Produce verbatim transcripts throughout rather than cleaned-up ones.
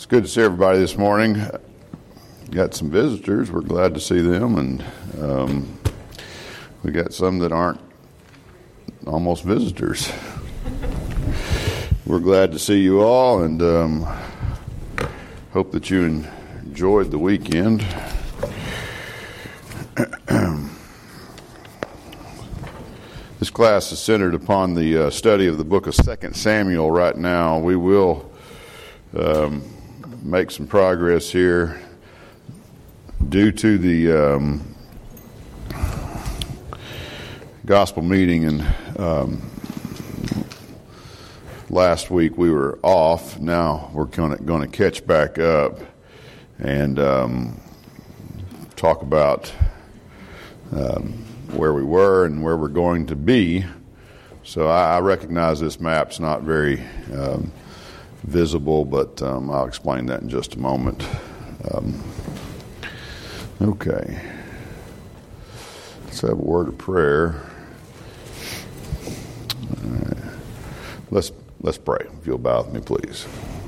It's good to see everybody this morning. Got some visitors. We're glad to see them, and um, we got some that aren't almost visitors. We're glad to see you all, and um, hope that you enjoyed the weekend. This class is centered upon the uh, study of the book of Second Samuel right now. We will um, make some progress here due to the um, gospel meeting, and um, last week we were off. Now we're going to catch back up and um, talk about um, where we were and where we're going to be. So I, I recognize this map's not very um, visible, but um, I'll explain that in just a moment. Um, okay. Let's have a word of prayer. All right. Let's let's pray. If you'll bow with me, please.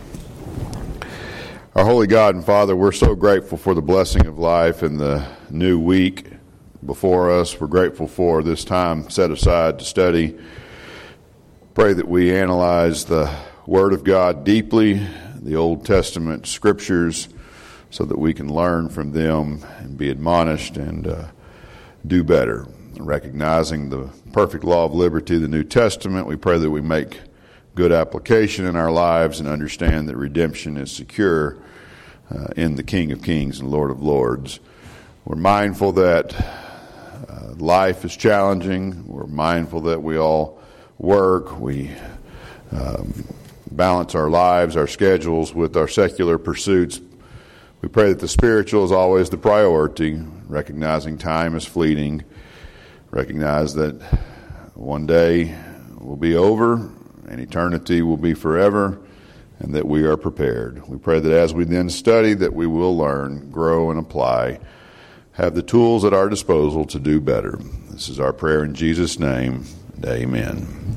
Our holy God and Father, we're so grateful for the blessing of life and the new week before us. We're grateful for this time set aside to study. Pray that we analyze the Word of God deeply, the Old Testament Scriptures, so that we can learn from them and be admonished and uh, do better. Recognizing the perfect law of liberty of the New Testament, we pray that we make good application in our lives and understand that redemption is secure uh, in the King of Kings and Lord of Lords. We're mindful that uh, life is challenging. We're mindful that we all work. We um, balance our lives, our schedules with our secular pursuits. We pray that the spiritual is always the priority, recognizing time is fleeting, recognize that one day will be over and eternity will be forever, and that we are prepared. We pray that as we then study, that we will learn, grow, and apply, have the tools at our disposal to do better. This is our prayer in Jesus' name, and amen.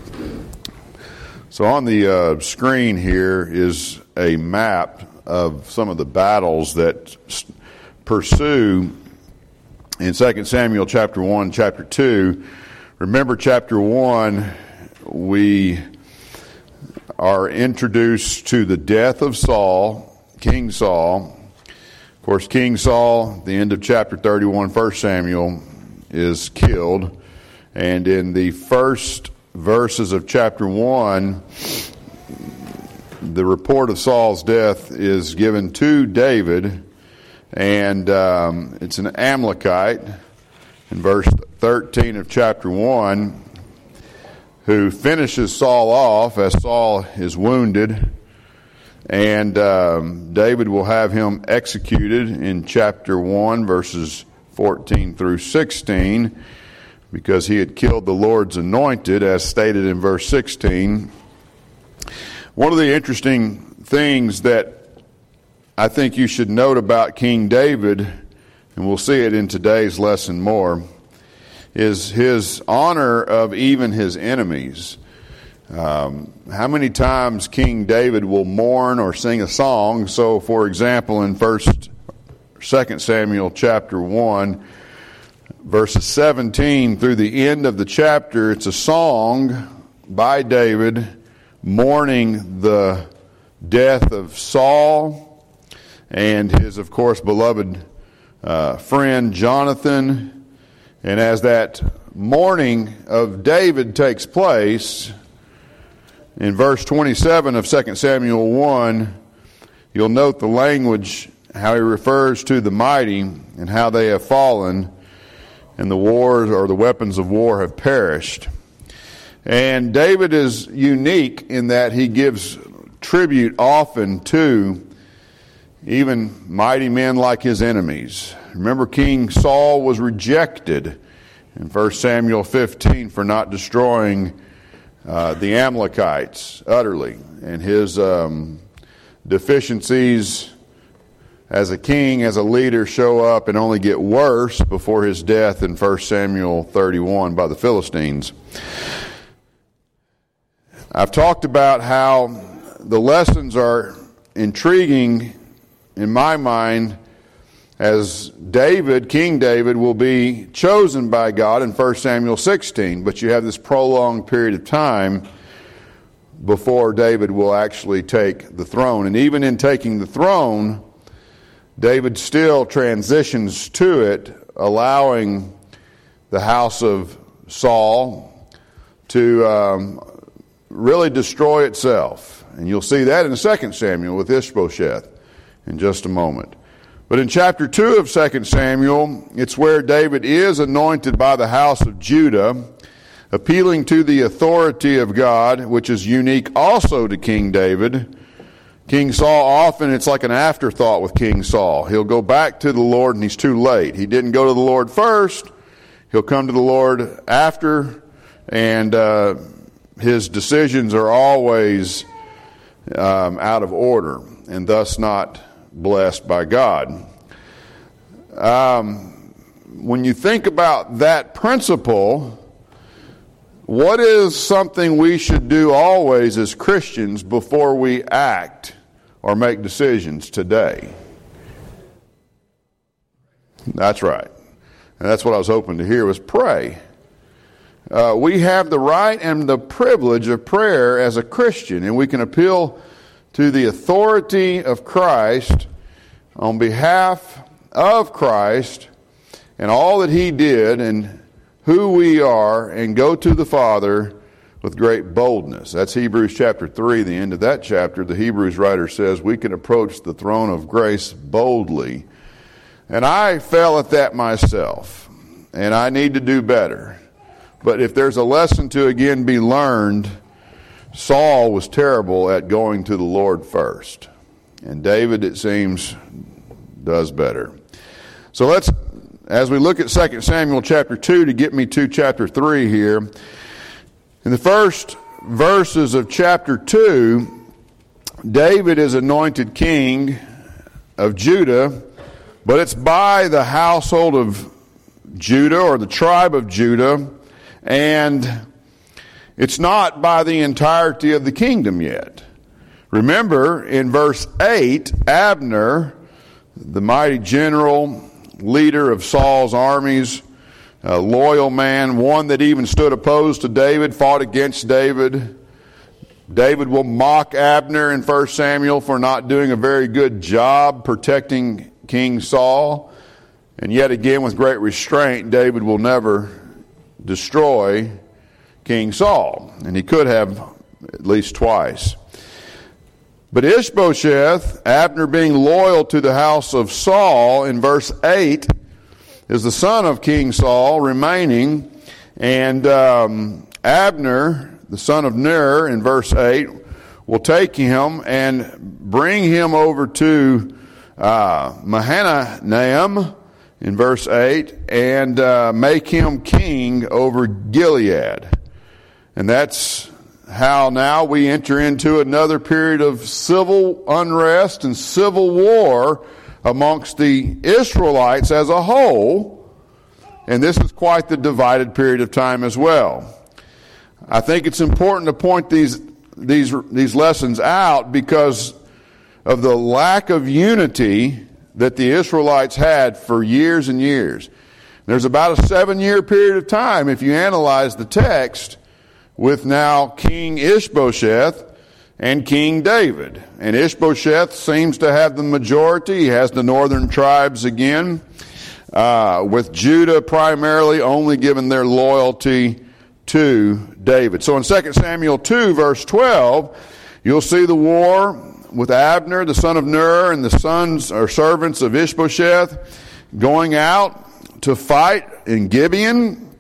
So on the uh, screen here is a map of some of the battles that pursue in Second Samuel chapter one, chapter two. Remember chapter one, we are introduced to the death of Saul, King Saul. Of course, King Saul, the end of chapter thirty-one, First Samuel, is killed. And in the first verses of chapter one, the report of Saul's death is given to David, and um, it's an Amalekite in verse thirteen of chapter one, who finishes Saul off as Saul is wounded, and um, David will have him executed in chapter one, verses fourteen through sixteen, because he had killed the Lord's anointed, as stated in verse sixteen. One of the interesting things that I think you should note about King David, and we'll see it in today's lesson more, is his honor of even his enemies. Um, how many times King David will mourn or sing a song? So, for example, in First, Second Samuel chapter one, verses seventeen through the end of the chapter, it's a song by David mourning the death of Saul and his, of course, beloved uh, friend Jonathan. And as that mourning of David takes place, in verse twenty-seven of Second Samuel one, you'll note the language, how he refers to the mighty and how they have fallen, and the wars or the weapons of war have perished. And David is unique in that he gives tribute often to even mighty men like his enemies. Remember, King Saul was rejected in First Samuel fifteen for not destroying uh, the Amalekites utterly. And his um, deficiencies as a king, as a leader, show up and only get worse before his death in First Samuel thirty-one by the Philistines. I've talked about how the lessons are intriguing in my mind as David, King David, will be chosen by God in First Samuel sixteen. But you have this prolonged period of time before David will actually take the throne. And even in taking the throne, David still transitions to it, allowing the house of Saul to um, really destroy itself. And you'll see that in Second Samuel with Ishbosheth in just a moment. But in chapter two of Second Samuel, it's where David is anointed by the house of Judah, appealing to the authority of God, which is unique also to King David. King Saul, often it's like an afterthought with King Saul. He'll go back to the Lord and he's too late. He didn't go to the Lord first. He'll come to the Lord after, and uh, his decisions are always um, out of order and thus not blessed by God. Um, when you think about that principle, what is something we should do always as Christians before we act or make decisions today? That's right. And that's what I was hoping to hear, was pray. Uh, we have the right and the privilege of prayer as a Christian, and we can appeal to the authority of Christ on behalf of Christ and all that He did and who we are, and go to the Father with great boldness. That's Hebrews chapter three, the end of that chapter. The Hebrews writer says we can approach the throne of grace boldly. And I fell at that myself, and I need to do better. But if there's a lesson to again be learned, Saul was terrible at going to the Lord first. And David, it seems, does better. So let's, as we look at Second Samuel chapter two, to get me to chapter three here, in the first verses of chapter two, David is anointed king of Judah, but it's by the household of Judah, or the tribe of Judah, and it's not by the entirety of the kingdom yet. Remember, in verse eight, Abner, the mighty general, leader of Saul's armies, a loyal man, one that even stood opposed to David, fought against David. David will mock Abner in First Samuel for not doing a very good job protecting King Saul. And yet again, with great restraint, David will never destroy King Saul. And he could have at least twice. But Ishbosheth, Abner being loyal to the house of Saul, in verse eight, is the son of King Saul remaining. And um, Abner, the son of Ner, in verse eight, will take him and bring him over to uh, Mahanaim, in verse eight, and uh, make him king over Gilead. And that's how now we enter into another period of civil unrest and civil war amongst the Israelites as a whole. And this is quite the divided period of time as well. I think it's important to point these these these lessons out because of the lack of unity that the Israelites had for years and years. There's about a seven-year period of time, if you analyze the text, with now King Ishbosheth and King David. And Ishbosheth seems to have the majority. He has the northern tribes again, uh, with Judah primarily only giving their loyalty to David. So in Second Samuel two, verse twelve, you'll see the war with Abner, the son of Ner, and the sons or servants of Ishbosheth going out to fight in Gibeon.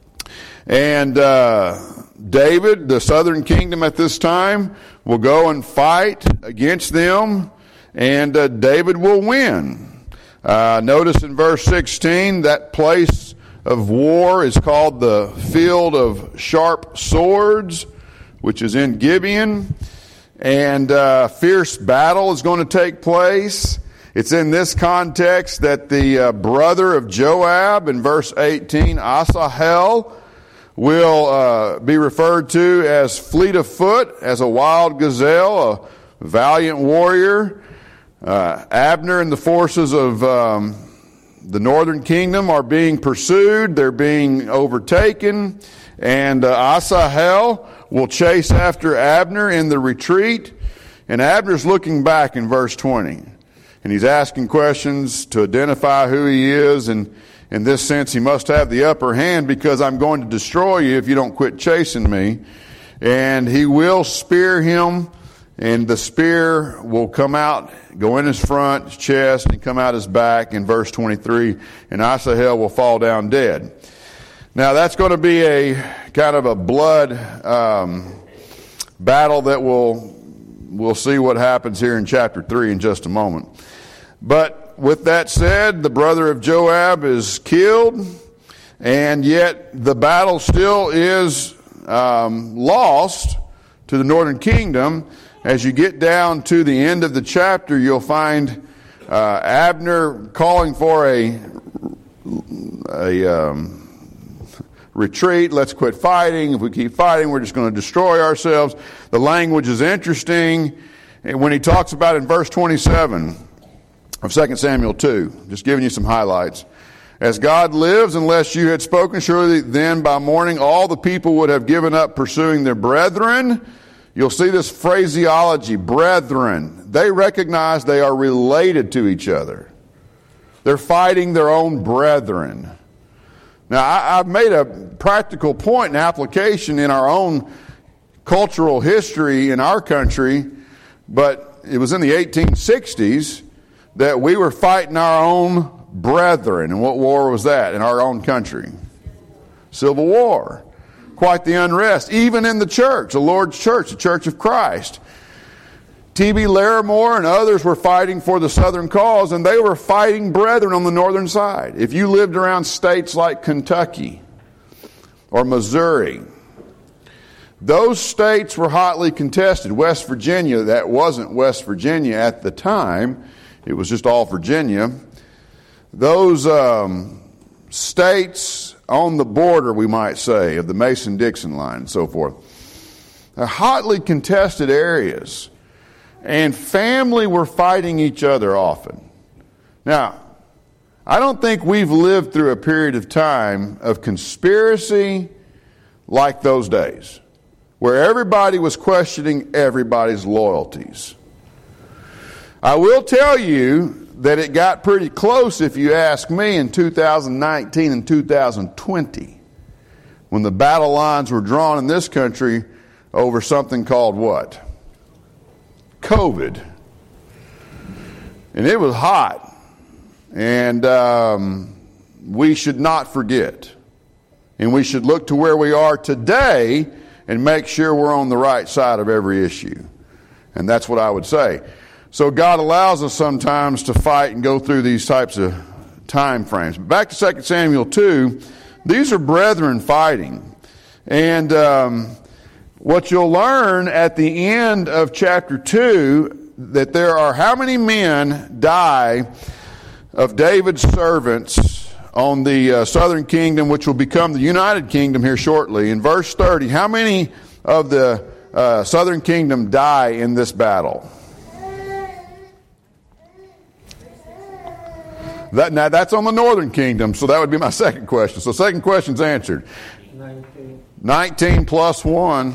And uh, David, the southern kingdom at this time, will go and fight against them, and uh, David will win. Uh, notice in verse sixteen, that place of war is called the Field of Sharp Swords, which is in Gibeon. And uh, fierce battle is going to take place. It's in this context that the uh, brother of Joab, in verse eighteen, Asahel, will uh, be referred to as fleet of foot, as a wild gazelle, a valiant warrior. Uh, Abner and the forces of um, the northern kingdom are being pursued. They're being overtaken. And uh, Asahel will chase after Abner in the retreat. And Abner's looking back in verse twenty. And he's asking questions to identify who he is. And in this sense, he must have the upper hand because I'm going to destroy you if you don't quit chasing me. And he will spear him. And the spear will come out, go in his front, his chest, and come out his back in verse twenty-three. And Asahel will fall down dead. Now that's going to be a kind of a blood um, battle that we'll, we'll see what happens here in chapter three in just a moment. But with that said, the brother of Joab is killed, and yet the battle still is um, lost to the northern kingdom. As you get down to the end of the chapter, you'll find uh, Abner calling for a, a um, retreat. Let's quit fighting. If we keep fighting, we're just going to destroy ourselves. The language is interesting. And when he talks about it in verse twenty-seven of Second Samuel two, just giving you some highlights. As God lives, unless you had spoken, surely then by morning all the people would have given up pursuing their brethren. You'll see this phraseology, brethren. They recognize they are related to each other. They're fighting their own brethren. Now, I, I've made a practical point and application in our own cultural history in our country, but it was in the eighteen sixties that we were fighting our own brethren. And what war was that in our own country? Civil War. Quite the unrest, even in the church, the Lord's church, the Church of Christ. T B Larimore and others were fighting for the Southern cause, and they were fighting brethren on the northern side. If you lived around states like Kentucky or Missouri, those states were hotly contested. West Virginia, that wasn't West Virginia at the time. It was just all Virginia. Those um, states on the border, we might say, of the Mason-Dixon line and so forth. They're hotly contested areas. And family were fighting each other often. Now, I don't think we've lived through a period of time of conspiracy like those days, where everybody was questioning everybody's loyalties. I will tell you that it got pretty close, if you ask me, in two thousand nineteen and two thousand twenty, when the battle lines were drawn in this country over something called what? COVID. And it was hot. And um, we should not forget. And we should look to where we are today and make sure we're on the right side of every issue. And that's what I would say. So God allows us sometimes to fight and go through these types of time frames. Back to Second Samuel two, these are brethren fighting. And um, what you'll learn at the end of chapter two, that there are how many men die of David's servants on the uh, southern kingdom, which will become the United Kingdom here shortly. In verse thirty, how many of the uh, southern kingdom die in this battle? That, now that's on the northern kingdom, so that would be my second question. So second question's answered. nineteen. nineteen plus one.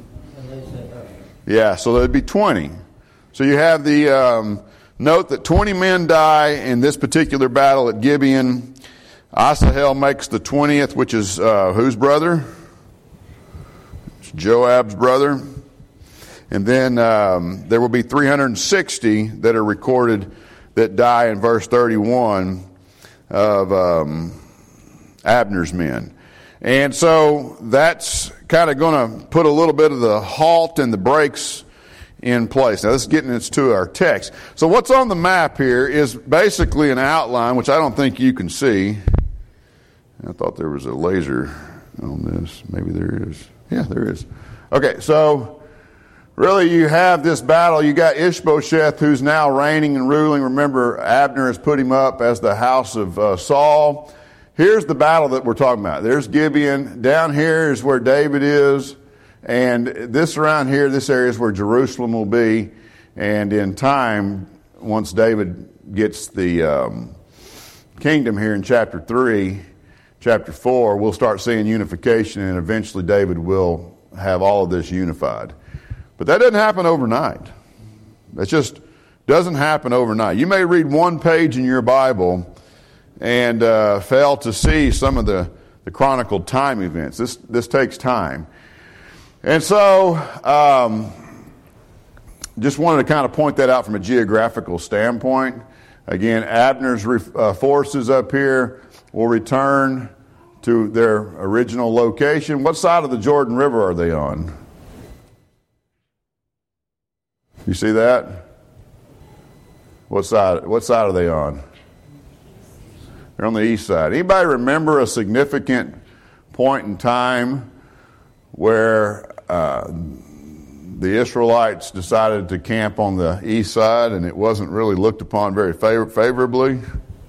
Yeah, so that would be twenty. So you have the um, note that twenty men die in this particular battle at Gibeon. Asahel makes the twentieth, which is uh, whose brother? It's Joab's brother. And then um, there will be three hundred sixty that are recorded that die in verse thirty-one of um, Abner's men. And so that's kind of going to put a little bit of the halt and the brakes in place. Now this is getting into our text. So what's on the map here is basically an outline, which I don't think you can see. I thought there was a laser on this. Maybe there is. Yeah, there is. Okay, so really, you have this battle. You got Ishbosheth, who's now reigning and ruling. Remember, Abner has put him up as the house of uh, Saul. Here's the battle that we're talking about. There's Gibeon. Down here is where David is. And this around here, this area is where Jerusalem will be. And in time, once David gets the um, kingdom here in chapter three, chapter four, we'll start seeing unification, and eventually David will have all of this unified. But that doesn't happen overnight. That just doesn't happen overnight. You may read one page in your Bible and uh, fail to see some of the, the chronicled time events. This this takes time. And so, um, just wanted to kind of point that out from a geographical standpoint. Again, Abner's uh, forces up here will return to their original location. What side of the Jordan River are they on? You see that? What side? What side are they on? They're on the east side. Anybody remember a significant point in time where uh, the Israelites decided to camp on the east side and it wasn't really looked upon very favor- favorably?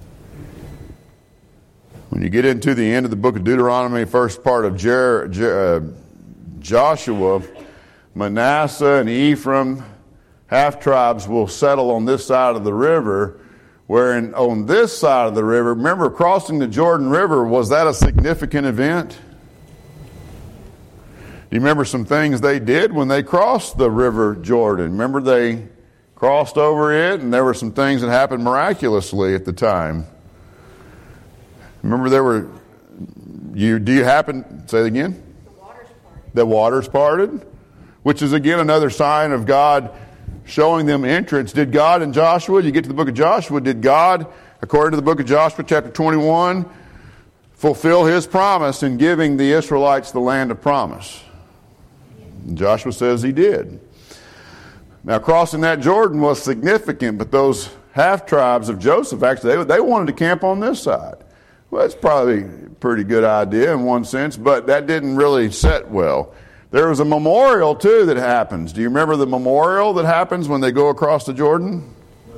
When you get into the end of the book of Deuteronomy, first part of Jer- Jer- uh, Joshua, Manasseh and Ephraim, half-tribes will settle on this side of the river, wherein on this side of the river, remember crossing the Jordan River, was that a significant event? Do you remember some things they did when they crossed the river Jordan? Remember they crossed over it and there were some things that happened miraculously at the time. Remember there were, you do you happen, say it again? The waters parted. The waters parted, which is again another sign of God showing them entrance. Did God in Joshua, you get to the book of Joshua, did God, according to the book of Joshua chapter twenty-one, fulfill his promise in giving the Israelites the land of promise? And Joshua says he did. Now crossing that Jordan was significant, but those half-tribes of Joseph, actually, they, they wanted to camp on this side. Well, that's probably a pretty good idea in one sense, but that didn't really set well. There was a memorial, too, that happens. Do you remember the memorial that happens when they go across the Jordan?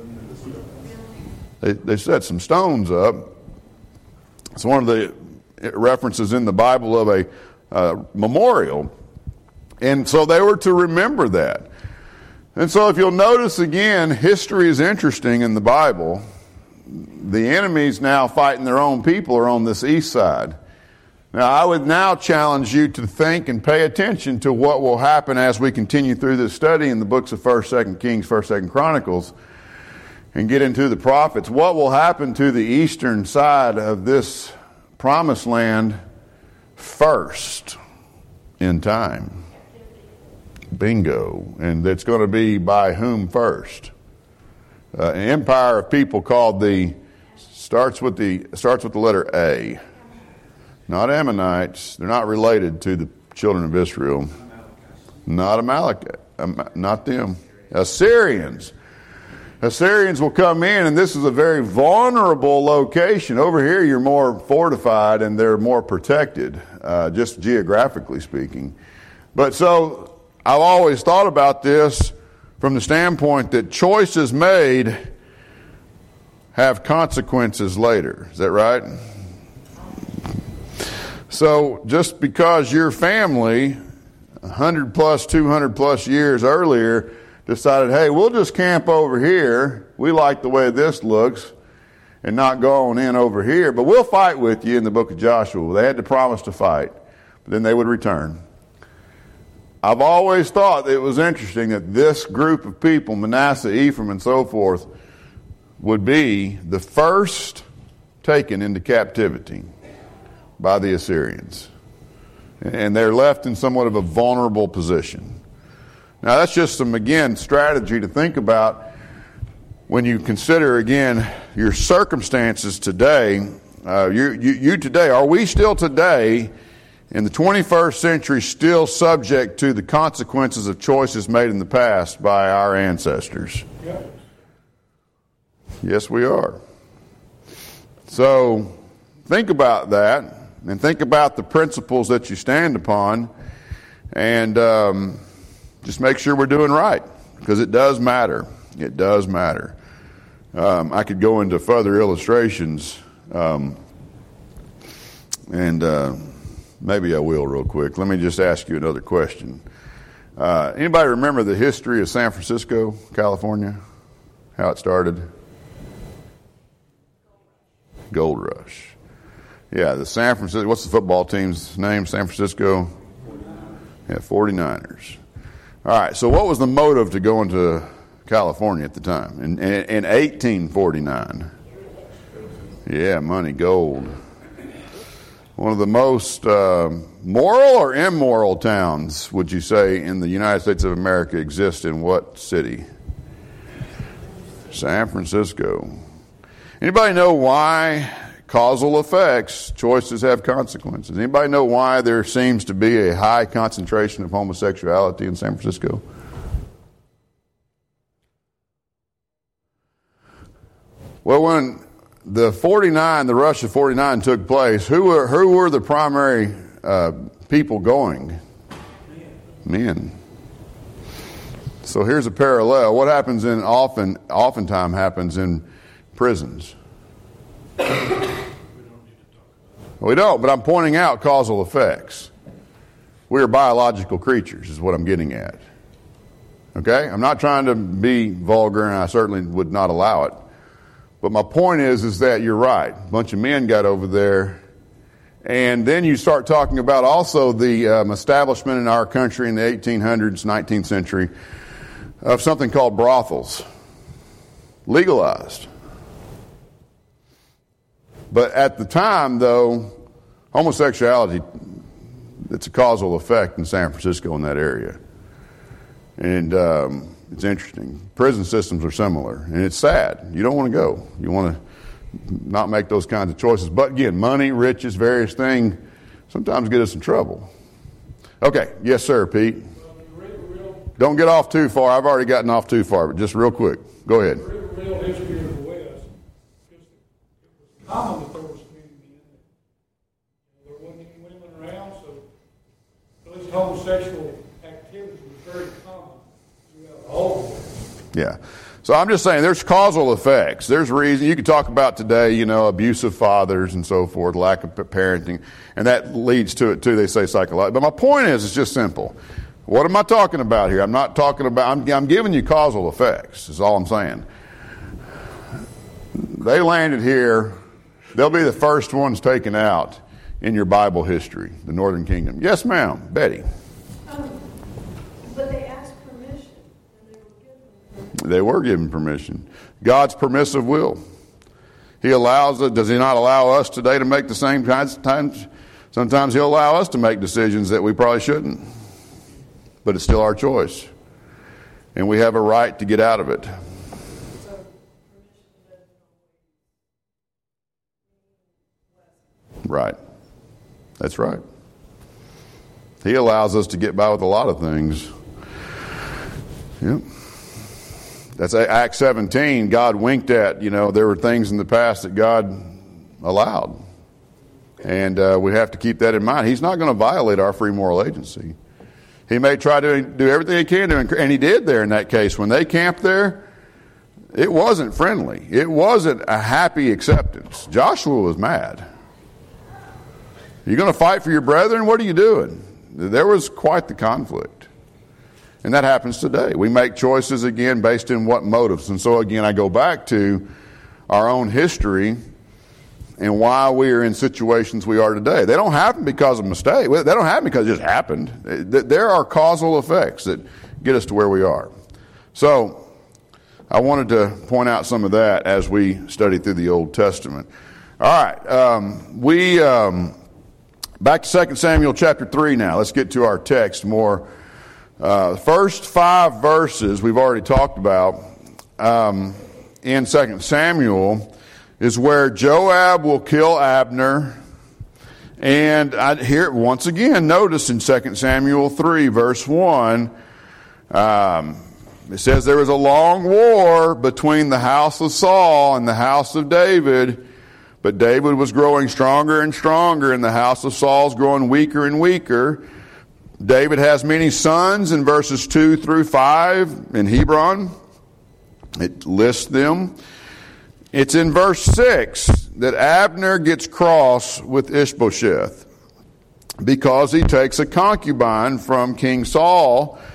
They, they set some stones up. It's one of the references in the Bible of a uh, memorial. And so they were to remember that. And so if you'll notice again, history is interesting in the Bible. The enemies now fighting their own people are on this east side. Now, I would now challenge you to think and pay attention to what will happen as we continue through this study in the books of first, second Kings, first, second Chronicles, and get into the prophets. What will happen to the eastern side of this promised land first in time? Bingo. And it's going to be by whom first? Uh, an empire of people called the, starts with the, starts with the letter A. Not Ammonites. They're not related to the children of Israel. Not Amalekite. Not them. Assyrians. Assyrians will come in, and this is a very vulnerable location. Over here, you're more fortified and they're more protected, uh, just geographically speaking. But so I've always thought about this from the standpoint that choices made have consequences later. Is that right? So just because your family, one hundred plus, two hundred plus years earlier, decided, hey, we'll just camp over here. We like the way this looks and not go on in over here. But we'll fight with you in the book of Joshua. They had to promise to fight. But then they would return. I've always thought it was interesting that this group of people, Manasseh, Ephraim, and so forth, would be the first taken into captivity by the Assyrians. And they're left in somewhat of a vulnerable position. Now that's just some, again, strategy to think about when you consider, again, your circumstances today. Uh, you, you, you today, are we still today in the twenty-first century still subject to the consequences of choices made in the past by our ancestors? Yes, yes we are. So think about that and think about the principles that you stand upon, and um, just make sure we're doing right, because it does matter. It does matter. Um, I could go into further illustrations, um, and uh, maybe I will real quick. Let me just ask you another question. Uh, anybody remember the history of San Francisco, California? How it started? Gold Rush. Yeah, the San Francisco, what's the football team's name? San Francisco? Yeah, forty-niners. All right, so what was the motive to go into California at the time? In, in, in eighteen forty-nine. Yeah, money, gold. One of the most uh, moral or immoral towns, would you say, in the United States of America exists in what city? San Francisco. Anybody know why causal effects, choices have consequences? Anybody know why there seems to be a high concentration of homosexuality in San Francisco? Well, when the forty-nine, the rush of forty-nine took place, who were who were the primary uh, people going? Men. Men. So here's a parallel. What happens in often, oftentimes happens in prisons. We don't, but I'm pointing out causal effects. We are biological creatures, is what I'm getting at. Okay? I'm not trying to be vulgar, and I certainly would not allow it. But my point is, is that you're right. A bunch of men got over there. And then you start talking about also the um, establishment in our country in the eighteen hundreds, nineteenth century, of something called brothels. Legalized. But at the time, though, homosexuality, it's a causal effect in San Francisco in that area. And um, it's interesting. Prison systems are similar. And it's sad. You don't want to go. You want to not make those kinds of choices. But again, money, riches, various things sometimes get us in trouble. Okay. Yes, sir, Pete. Don't get off too far. I've already gotten off too far, but just real quick. Go ahead. The real history of the West, it was common that there was community in there. There wasn't any women around, so those homosexual activities were very common throughout the whole world. Yeah. So I'm just saying there's causal effects. There's reason. You could talk about today, you know, abusive fathers and so forth, lack of parenting, and that leads to it too, they say psychological. But my point is, it's just simple. What am I talking about here? I'm not talking about, I'm, I'm giving you causal effects, is all I'm saying. They landed here, they'll be the first ones taken out in your Bible history, the Northern Kingdom. Yes, ma'am, Betty. Um, but they asked permission, and they were given permission. They were given permission. God's permissive will. He allows it. Does he not allow us today to make the same kinds of times? Sometimes he'll allow us to make decisions that we probably shouldn't. But it's still our choice. And we have a right to get out of it. Right. That's right. He allows us to get by with a lot of things. Yep. That's Acts seventeen. God winked at, you know, there were things in the past that God allowed. And uh, we have to keep that in mind. He's not going to violate our free moral agency. He may try to do everything he can to, and he did there in that case. When they camped there, it wasn't friendly. It wasn't a happy acceptance. Joshua was mad. You're going to fight for your brethren? What are you doing? There was quite the conflict. And that happens today. We make choices again based in what motives. And so again, I go back to our own history and why we are in situations we are today. They don't happen because of mistake. They don't happen because it just happened. There are causal effects that get us to where we are. So I wanted to point out some of that as we study through the Old Testament. All right. Um, we um, back to Second Samuel chapter three now. Let's get to our text more. Uh, the first five verses we've already talked about um, in Second Samuel is where Joab will kill Abner. And I here once again, notice in Second Samuel three, verse one, um, it says there was a long war between the house of Saul and the house of David, but David was growing stronger and stronger, and the house of Saul's growing weaker and weaker. David has many sons in verses two through five in Hebron. It lists them. It's in verse six that Abner gets cross with Ishbosheth because he takes a concubine from King Saul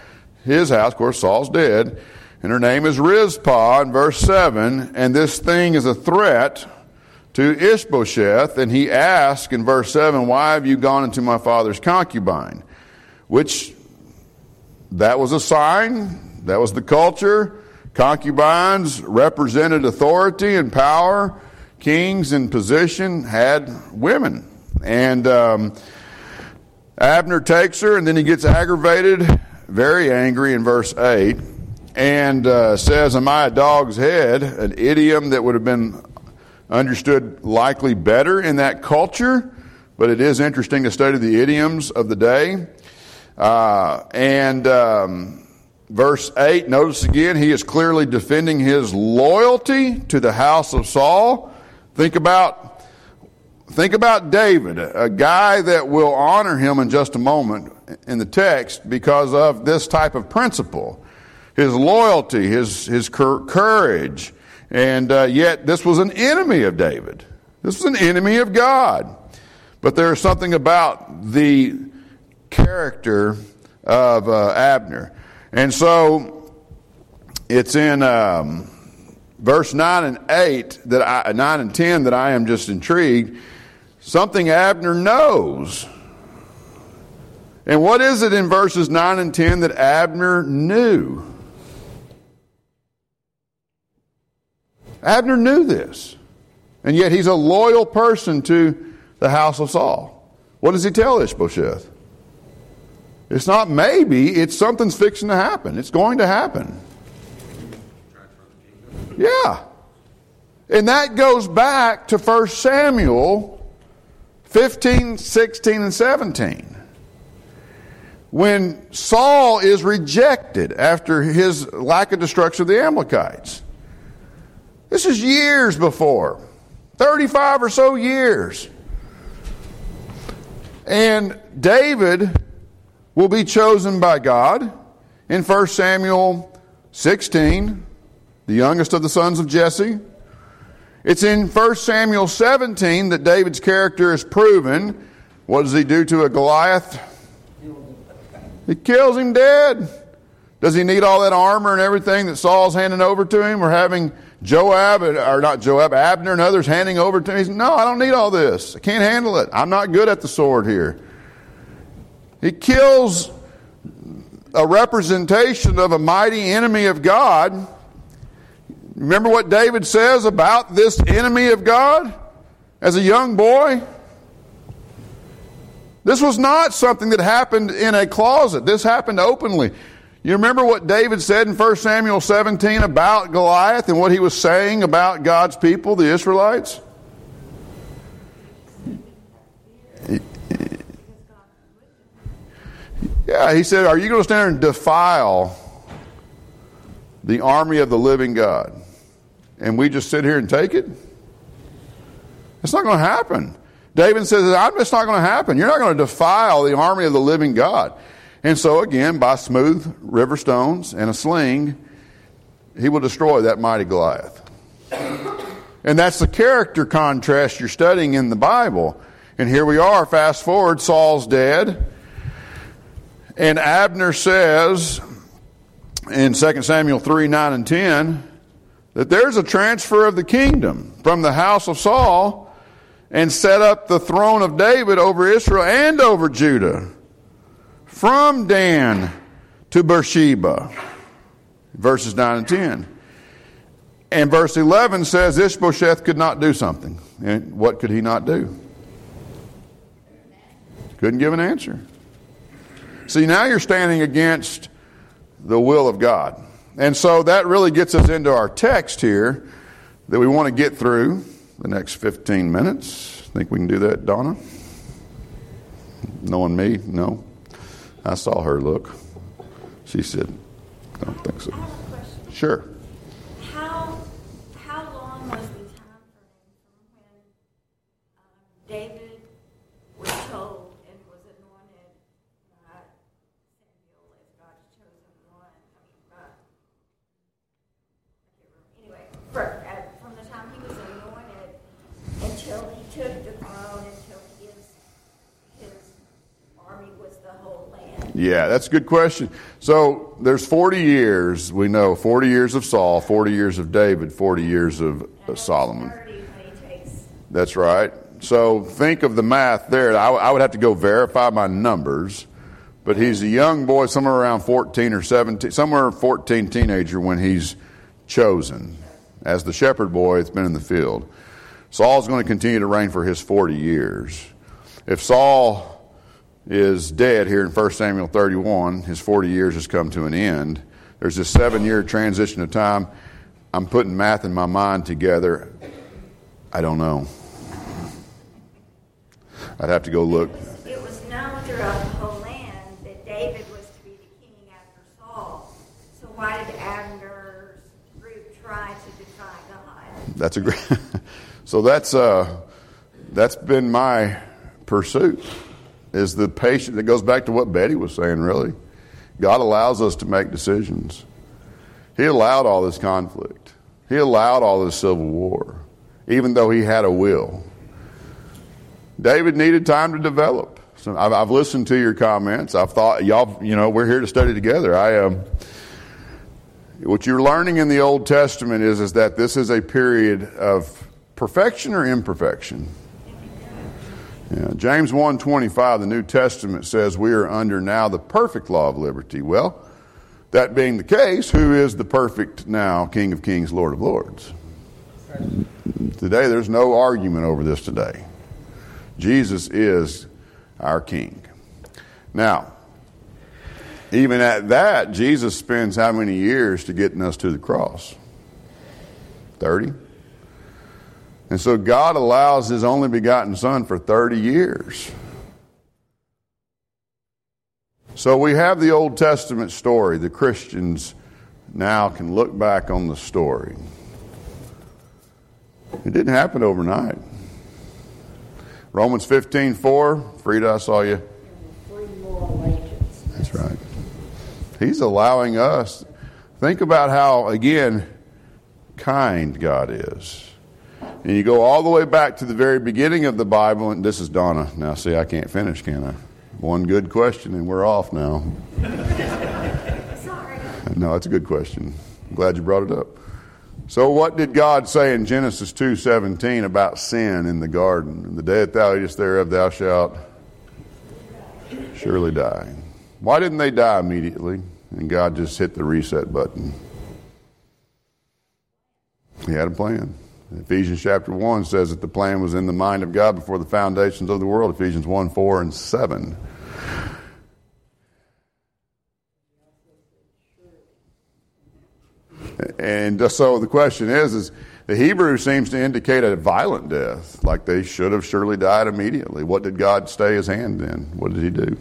his house. Of course, Saul's dead. And her name is Rizpah in verse seven. And this thing is a threat to Ishbosheth. And he asks in verse seven, why have you gone into my father's concubine? Which, that was a sign. That was the culture. Concubines represented authority and power. Kings in position had women. And um, Abner takes her, and then he gets aggravated, very angry in verse eight, and uh, says, am I a dog's head? An idiom that would have been understood likely better in that culture, but it is interesting to study the idioms of the day. Uh, and um, verse eight, notice again, he is clearly defending his loyalty to the house of Saul. Think about Think about David, a guy that will honor him in just a moment in the text because of this type of principle. His loyalty, his, his courage, and uh, yet this was an enemy of David. This was an enemy of God. But there is something about the character of uh, Abner. And so it's in um, verse nine and eight, that I, nine and ten that I am just intrigued. Something Abner knows. And what is it in verses nine and ten that Abner knew? Abner knew this. And yet he's a loyal person to the house of Saul. What does he tell Ishbosheth? It's not maybe, it's something's fixing to happen. It's going to happen. Yeah. And that goes back to First Samuel fifteen, sixteen, and seventeen. When Saul is rejected after his lack of destruction of the Amalekites. This is years before. thirty-five or so years. And David will be chosen by God in First Samuel sixteen, the youngest of the sons of Jesse. It's in First Samuel seventeen that David's character is proven. What does he do to a Goliath? He kills him dead. Does he need all that armor and everything that Saul's handing over to him, or having Joab, or not Joab, Abner and others handing over to him? He says, no, I don't need all this. I can't handle it. I'm not good at the sword here. He kills a representation of a mighty enemy of God. Remember what David says about this enemy of God as a young boy? This was not something that happened in a closet. This happened openly. You remember what David said in First Samuel seventeen about Goliath and what he was saying about God's people, the Israelites? Yeah, he said, are you going to stand there and defile the army of the living God? And we just sit here and take it? It's not going to happen. David says, it's not going to happen. You're not going to defile the army of the living God. And so again, by smooth river stones and a sling, he will destroy that mighty Goliath. And that's the character contrast you're studying in the Bible. And here we are, fast forward, Saul's dead. And Abner says in Second Samuel three, nine, and ten, that there's a transfer of the kingdom from the house of Saul and set up the throne of David over Israel and over Judah from Dan to Beersheba. Verses nine and ten. And verse eleven says Ishbosheth could not do something. And what could he not do? Couldn't give an answer. See, now you're standing against the will of God. And so that really gets us into our text here that we want to get through the next fifteen minutes. Think we can do that, Donna? Knowing me? No. I saw her look. She said, I don't think so. I have a question. Sure. How how long was the time frame from when um, David was told and was anointed by Samuel as God's chosen one? I mean, by, I can't remember. Anyway, for, uh, from the time he was anointed until he took the throne, until his his army was the whole land. Yeah, that's a good question. So there's forty years, we know, forty years of Saul, forty years of David, forty years of uh, Solomon. That's right. So think of the math there. I, I would have to go verify my numbers, but he's a young boy, somewhere around fourteen or seventeen, somewhere fourteen teenager when he's chosen. As the shepherd boy, it's been in the field. Saul's going to continue to reign for his forty years. If Saul is dead here in First Samuel thirty-one, his forty years has come to an end. There's this seven-year transition of time. I'm putting math in my mind together. I don't know. I'd have to go look. It was known throughout the whole land that David was to be the king after Saul. So why did Abner's group try to defy God? That's a great. So that's uh, that's been my pursuit. Is the patience that goes back to what Betty was saying, really. God allows us to make decisions. He allowed all this conflict. He allowed all this civil war, even though he had a will. David needed time to develop. So I've, I've listened to your comments. I've thought, y'all, you know, we're here to study together. I um, what you're learning in the Old Testament is, is that this is a period of perfection or imperfection. Yeah, James one twenty-five, the New Testament says we are under now the perfect law of liberty. Well, that being the case, who is the perfect now King of Kings, Lord of Lords? Today, there's no argument over this today. Jesus is our King. Now, even at that, Jesus spends how many years to getting us to the cross? thirty? And so God allows his only begotten Son for thirty years. So we have the Old Testament story. The Christians now can look back on the story. It didn't happen overnight. Romans fifteen four, Frida, I saw you. That's right. He's allowing us. Think about how, again, kind God is. And you go all the way back to the very beginning of the Bible, and this is Donna. Now, see, I can't finish, can I? One good question, and we're off now. Sorry. No, it's a good question. I'm glad you brought it up. So what did God say in Genesis two seventeen about sin in the garden? In the day that thou eatest thereof, thou shalt surely die. Why didn't they die immediately? And God just hit the reset button. He had a plan. Ephesians chapter one says that the plan was in the mind of God before the foundations of the world. Ephesians one, four, and seven. And so the question is, is the Hebrew seems to indicate a violent death, like they should have surely died immediately. What did God stay his hand in? What did he do?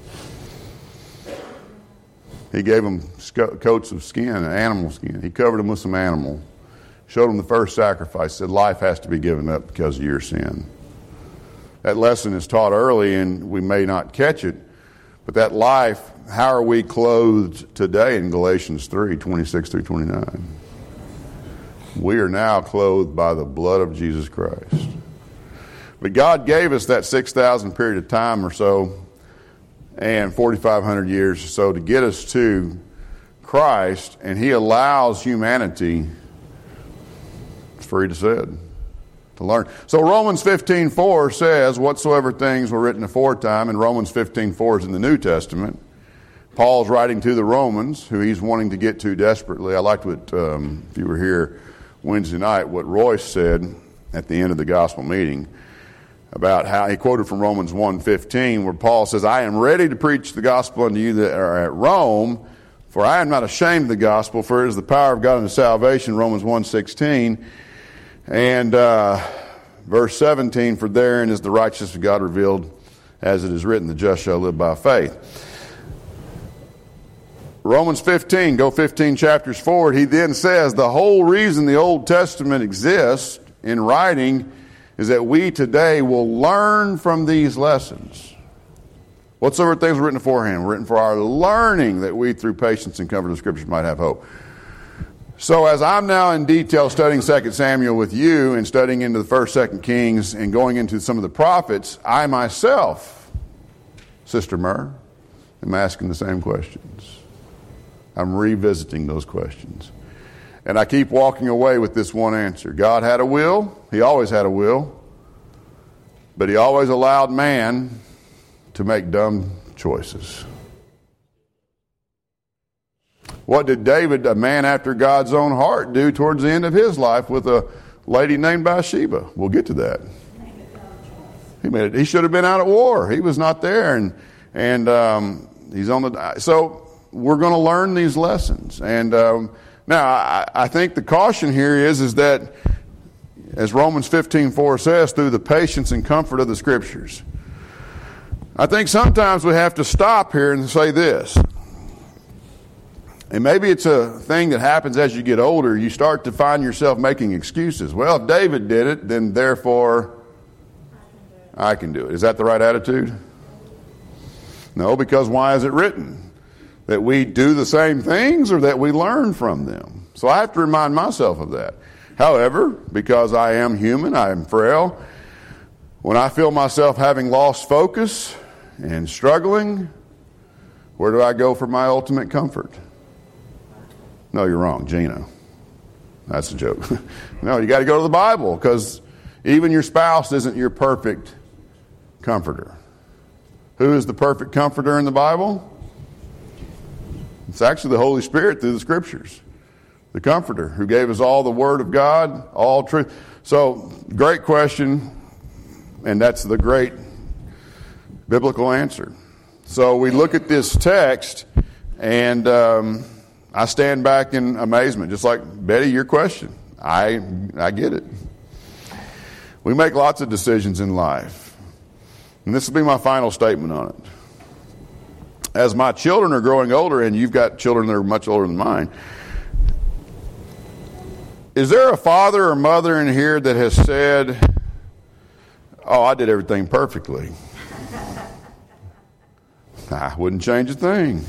He gave them coats of skin, animal skin. He covered them with some animal. Showed them the first sacrifice. Said life has to be given up because of your sin. That lesson is taught early and we may not catch it. But that life, how are we clothed today in Galatians three, twenty-six through twenty-nine? We are now clothed by the blood of Jesus Christ. But God gave us that six thousand period of time or so and forty-five hundred years or so to get us to Christ, and he allows humanity, it's free to said, to learn. So Romans fifteen four says, whatsoever things were written aforetime, and Romans fifteen four is in the New Testament. Paul's writing to the Romans, who he's wanting to get to desperately. I liked what, um, if you were here Wednesday night, what Royce said at the end of the gospel meeting about how he quoted from Romans one fifteen, where Paul says, I am ready to preach the gospel unto you that are at Rome, for I am not ashamed of the gospel, for it is the power of God unto salvation, Romans one sixteen. And uh, verse seventeen, for therein is the righteousness of God revealed, as it is written, the just shall live by faith. Romans fifteen, go fifteen chapters forward, he then says the whole reason the Old Testament exists in writing is that we today will learn from these lessons. Whatsoever things were written beforehand were written for our learning, that we through patience and comfort of Scripture might have hope. So as I'm now in detail studying Second Samuel with you and studying into the First, Second Kings and going into some of the prophets, I myself, Sister Murr, I'm asking the same questions. I'm revisiting those questions. And I keep walking away with this one answer. God had a will. He always had a will. But he always allowed man to make dumb choices. What did David, a man after God's own heart, do towards the end of his life with a lady named Bathsheba? We'll get to that. He made it. He should have been out at war. He was not there, and and um, he's on the. So we're going to learn these lessons. And um, now I, I think the caution here is is that, as Romans fifteen four says, through the patience and comfort of the Scriptures. I think sometimes we have to stop here and say this. And maybe it's a thing that happens as you get older. You start to find yourself making excuses. Well, if David did it, then therefore I can do it. Is that the right attitude? No, because why is it written? That we do the same things or that we learn from them? So I have to remind myself of that. However, because I am human, I am frail, when I feel myself having lost focus and struggling, where do I go for my ultimate comfort? No, you're wrong, Gina. That's a joke. No, you got to go to the Bible, because even your spouse isn't your perfect comforter. Who is the perfect comforter in the Bible? It's actually the Holy Spirit through the Scriptures. The comforter who gave us all the Word of God, all truth. So, great question, and that's the great biblical answer. So we look at this text, and um, I stand back in amazement, just like Betty, your question. I I get it. We make lots of decisions in life, and this will be my final statement on it. As my children are growing older, and you've got children that are much older than mine, is there a father or mother in here that has said, "Oh, I did everything perfectly. I wouldn't change a thing"?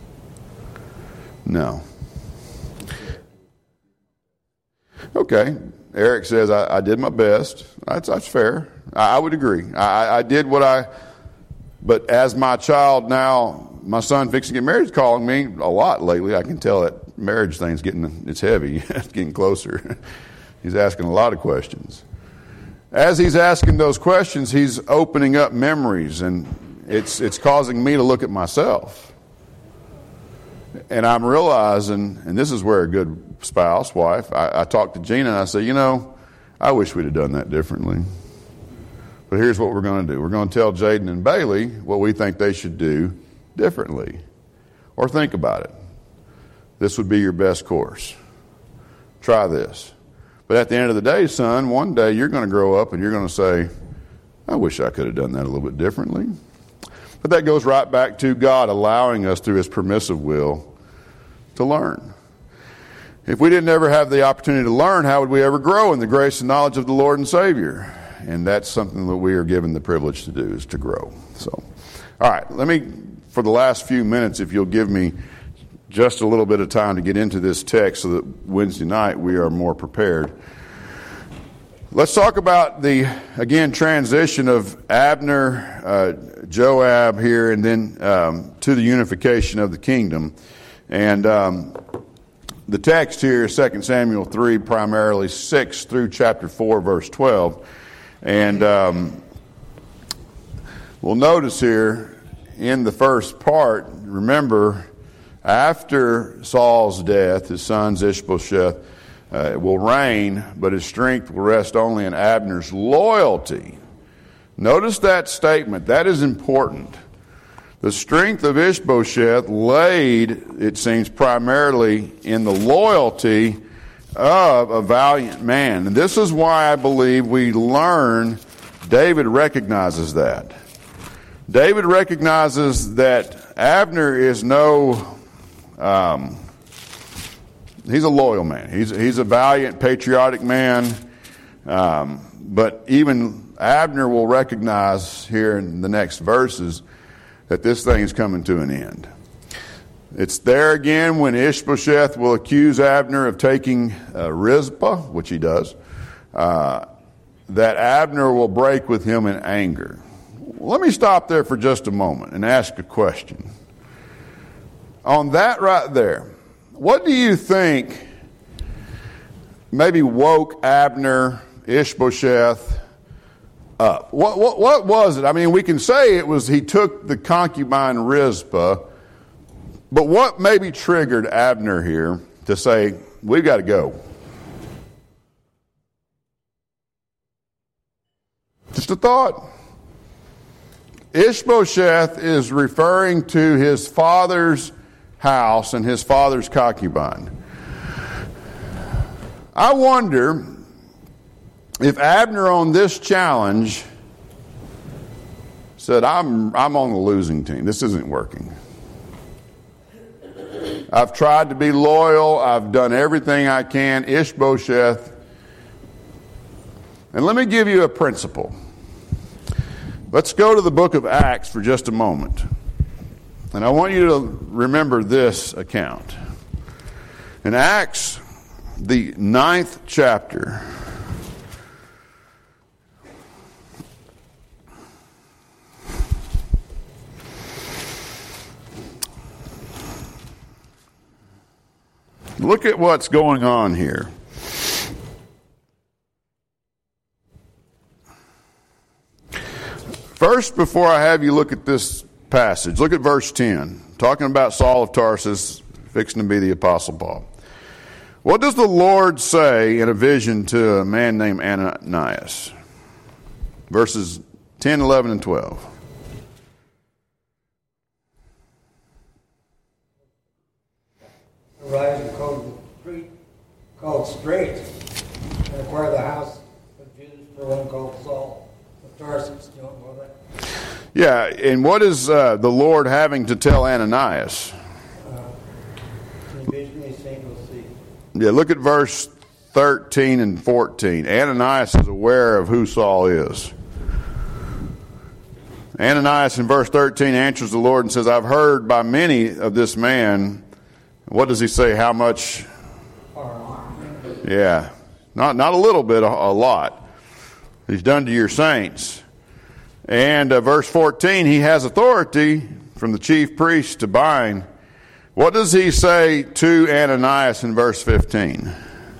No. Okay. Eric says, I, I did my best. That's, that's fair. I, I would agree. I, I did what I... But as my child now, my son fixing to get married, is calling me a lot lately. I can tell that marriage thing's getting... It's heavy. It's getting closer. He's asking a lot of questions. As he's asking those questions, he's opening up memories, and it's it's causing me to look at myself. And I'm realizing, and this is where a good spouse, wife, I, I talked to Gina and I said, you know, I wish we'd have done that differently. But here's what we're going to do. We're going to tell Jaden and Bailey what we think they should do differently. Or think about it. This would be your best course. Try this. But at the end of the day, son, one day you're going to grow up and you're going to say, I wish I could have done that a little bit differently. But that goes right back to God allowing us through His permissive will to learn. If we didn't ever have the opportunity to learn, how would we ever grow in the grace and knowledge of the Lord and Savior? And that's something that we are given the privilege to do, is to grow. So, all right, let me, for the last few minutes, if you'll give me just a little bit of time to get into this text so that Wednesday night we are more prepared. Let's talk about the, again, transition of Abner, uh, Joab here, and then um, to the unification of the kingdom. And um, the text here is Second Samuel three, primarily six through chapter four, verse twelve. And um, we'll notice here in the first part, remember, after Saul's death, his sons Ishbosheth uh, will reign, but his strength will rest only in Abner's loyalty. Notice that statement. That is important. The strength of Ishbosheth laid, it seems, primarily in the loyalty of a valiant man. And this is why I believe we learn David recognizes that. David recognizes that Abner is no... Um, he's a loyal man. He's he's a valiant, patriotic man. Um, but even Abner will recognize here in the next verses that this thing is coming to an end. It's there again when Ishbosheth will accuse Abner of taking uh, Rizpah, which he does, uh, that Abner will break with him in anger. Let me stop there for just a moment and ask a question. on that right there, what do you think maybe woke Abner, Ishbosheth up? What, what, what was it? I mean, we can say it was he took the concubine Rizpah, but what maybe triggered Abner here to say, we've got to go? Just a thought. Ishbosheth is referring to his father's house and his father's concubine. I wonder if Abner on this challenge said, I'm, I'm on the losing team. This isn't working. I've tried to be loyal. I've done everything I can. Ishbosheth. And let me give you a principle. Let's go to the book of Acts for just a moment. And I want you to remember this account. In Acts, the ninth chapter, look at what's going on here. First, before I have you look at this passage, look at verse ten, talking about Saul of Tarsus, fixing to be the Apostle Paul. What does the Lord say in a vision to a man named Ananias? Verses ten, eleven, and twelve. Arise and go to the street called Straight, and acquire the house of Judas for one called Saul of Tarsus. You don't know that? Yeah, and what is uh, the Lord having to tell Ananias? Uh, in the vision he's saying we'll see. Yeah, look at verse thirteen and fourteen. Ananias is aware of who Saul is. Ananias in verse thirteen answers the Lord and says, I've heard by many of this man. What does he say? How much? Yeah, not not a little bit, a, a lot. He's done to your saints. And uh, verse fourteen, he has authority from the chief priest to bind. What does he say to Ananias in verse fifteen?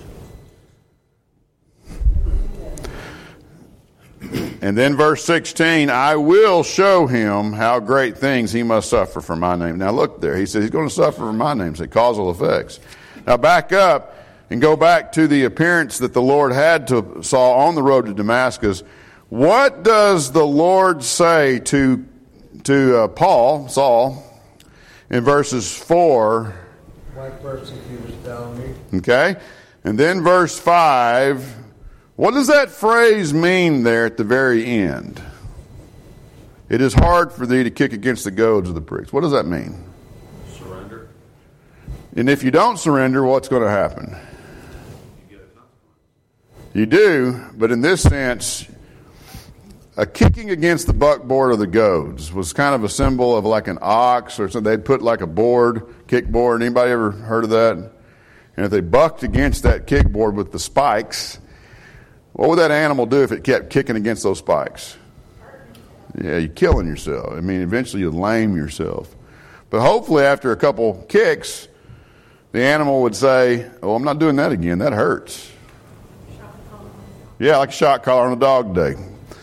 And then verse sixteen, I will show him how great things he must suffer for my name. Now look there. He says he's going to suffer for my name. Say causal effects. Now back up and go back to the appearance that the Lord had to Saul on the road to Damascus. What does the Lord say to, to uh, Paul, Saul, in verses four? My persecutors down me. Okay. And then verse five. What does that phrase mean there at the very end? It is hard for thee to kick against the goads of the pricks. What does that mean? Surrender. And if you don't surrender, what's going to happen? You get a consequence. You do, but in this sense, a kicking against the buckboard of the goads was kind of a symbol of like an ox or something. They'd put like a board, kickboard. Anybody ever heard of that? And if they bucked against that kickboard with the spikes, what would that animal do if it kept kicking against those spikes? Yeah, you're killing yourself. I mean, eventually you'd lame yourself. But hopefully after a couple kicks, the animal would say, oh, I'm not doing that again. That hurts. Yeah, like a shot collar on a dog day.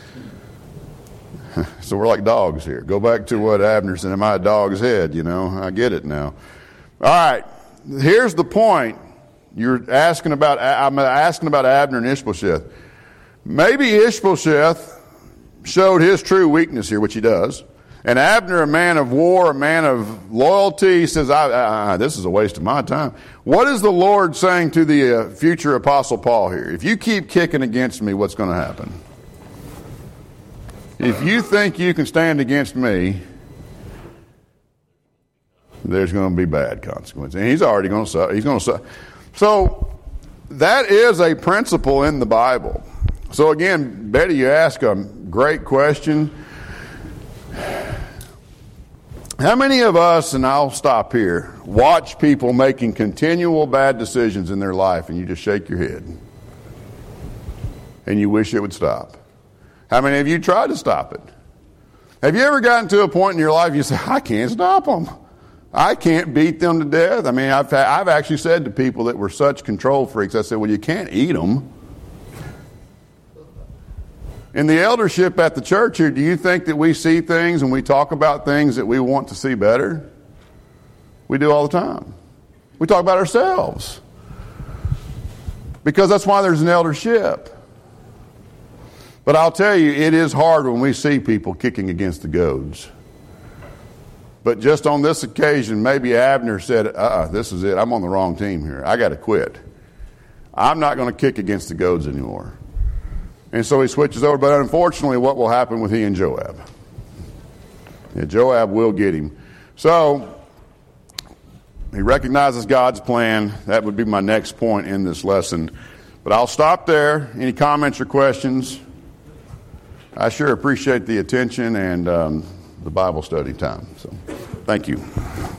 So we're like dogs here. Go back to what Abner said, am I a dog's head? You know, I get it now. All right, here's the point. You're asking about, I'm asking about Abner and Ishbosheth. Maybe Ishbosheth showed his true weakness here, which he does. And Abner, a man of war, a man of loyalty, says, I, I, this is a waste of my time. What is the Lord saying to the uh, future Apostle Paul here? If you keep kicking against me, what's going to happen? If you think you can stand against me, there's going to be bad consequences. And he's already going to suffer. He's going to suffer. So that is a principle in the Bible. So again, Betty, you ask a great question. How many of us, and I'll stop here, watch people making continual bad decisions in their life and you just shake your head and you wish it would stop? How many of you tried to stop it? Have you ever gotten to a point in your life you say, I can't stop them. I can't beat them to death. I mean, I've, I've actually said to people that were such control freaks, I said, well, you can't eat them. In the eldership at the church here, do you think that we see things and we talk about things that we want to see better? We do all the time. We talk about ourselves. Because that's why there's an eldership. But I'll tell you, it is hard when we see people kicking against the goads. But just on this occasion, maybe Abner said, uh-uh, this is it. I'm on the wrong team here. I got to quit. I'm not going to kick against the goads anymore. And so he switches over. But unfortunately, what will happen with he and Joab? Yeah, Joab will get him. So he recognizes God's plan. That would be my next point in this lesson. But I'll stop there. Any comments or questions? I sure appreciate the attention and um, the Bible study time. So, thank you.